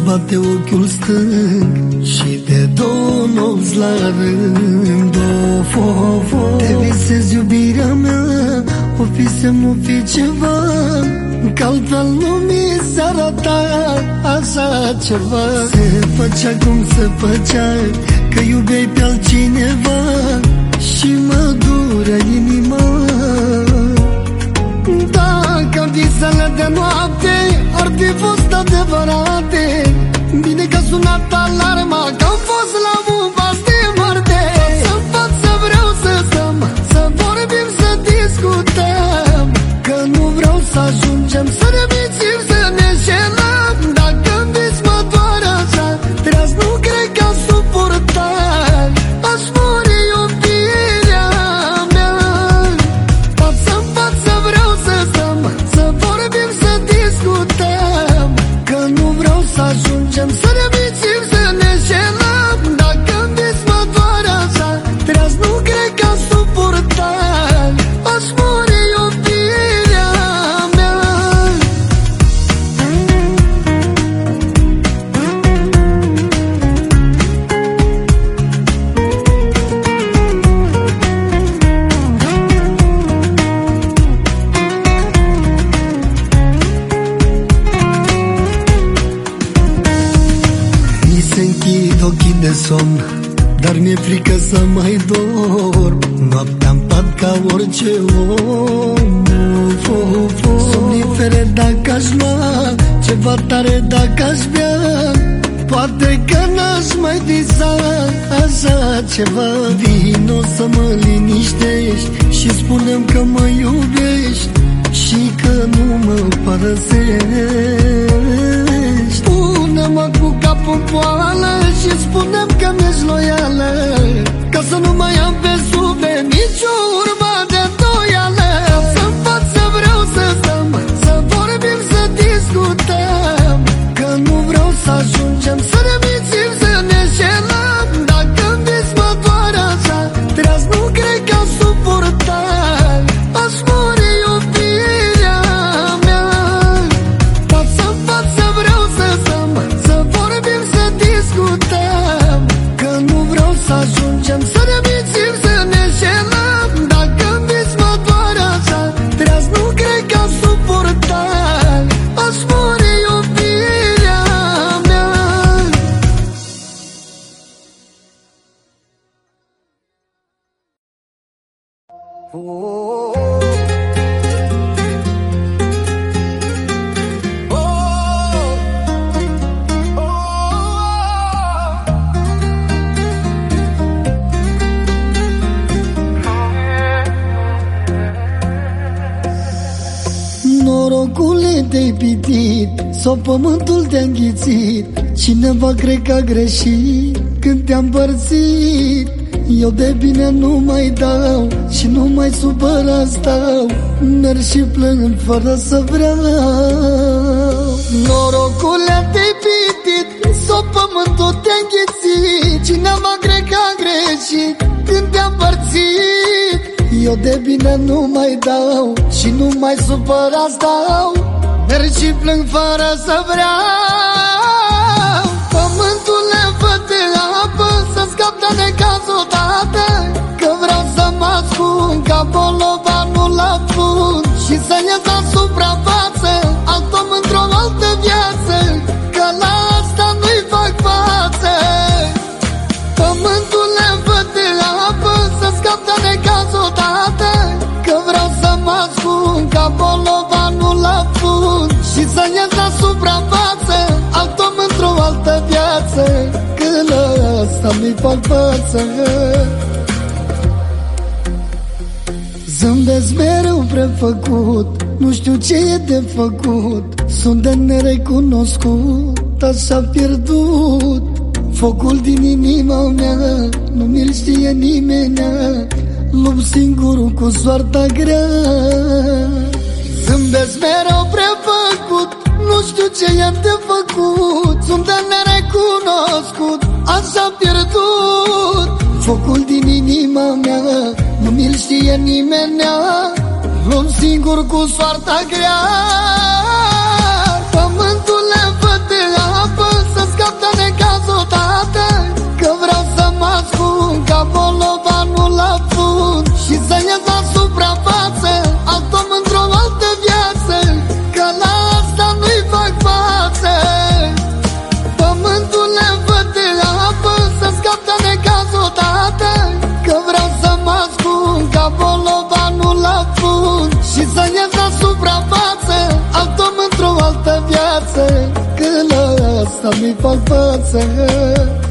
bate ochiul stâng și de două nopți la rând. Of, of, of, te visezi iubirea mea, o fi semnul, fi ceva, că altfel nu mi se arăta așa ceva. Se făcea cum se făcea, că iubeai pe altcineva și mă durea inima. Dacă visele de noapte ar fi fost adevărate, bine că a sunat alarma, că am fost la un pas de moarte. Să-mi față vreau să stăm, să vorbim, să discutăm, că nu vreau să ajungem să ne mințim, să ne înșelăm. Dacă-mi vis mă doar așa, treaz nu cred că aș suporta, aș muri iubirea mea. Față-n față vreau să stăm, să vorbim, să discutăm, că nu vreau să ajungem să ne mințim, să ne înșelăm. Dacă-mi vis mă doar așa, treaz nu cred că aș suporta, aș muri iubirea mea. Mi se închid ochii de somn, dar mi-e frică să mai dorm. Noaptea-n pat ca orice om. Somnifere dacă aș lua, ceva tare dacă aș bea, poate că n-aș mai visa așa ceva. Vino să mă liniștești și spune-mi că mă iubești și că nu mă părăsești. Pune-mă cu capul în poală și spune-mi că mi-ești loială, ca să nu mai am pe suflet nicio urmă de îndoială. Să-mi față vreau să stăm, să vorbim, să discutăm, că nu vreau să ajungem să ne mințim, să ne înșelăm. Dacă-mi vis mă doar așa, treaz nu cred că aș suporta, aș muri iubirea mea. Față-n față vreau să stăm, să vorbim, să discutăm, că nu vreau să ajungem să ne mințim, să ne înșelăm. Dacă-mi vis mă doar așa, treaz nu cred că aș suporta, aș muri iubirea mea. Norocule te-ai pitit, sau pământul te-a înghițit, cineva cred că a greșit când te-a împărțit. Eu de bine nu mai dau și nu mai supăra stau, merg și plâng fără să vreau. Norocule te-ai pitit, sau pământul te-a înghițit, cineva cred că a greșit când te-a împărțit. Eu de bine nu mai dau și nu mai supăra stau, merg și plâng fără să vreau. Pământule, fă-te apă, să scap de necaz odată, că vreau să mă ascund ca bolovanul la fund și să ies la suprafață alt om într-o altă viață, că la asta nu-i fac față. Pământule, fă-te apă, să scap de necaz odată, că vreau să mă ascund ca bolovanul la fund și să ies la suprafață alt om într-o altă viață, că la asta nu-i fac față. Zâmbesc mereu prefăcut, nu știu ce e de făcut, sunt de nerecunoscut, așa pierdut. Focul din inima mea nu mi-l știe nimenea, lupt singur cu soarta grea. Zâmbesc mereu prefăcut, nu știu ce e de făcut, sunt de nerecunoscut, așa pierdut. Focul din inima mea nu mi-l știe nimenea, lupt singur cu soarta grea. Pământule, fă-te apă, să viață, că la asta mi fac față.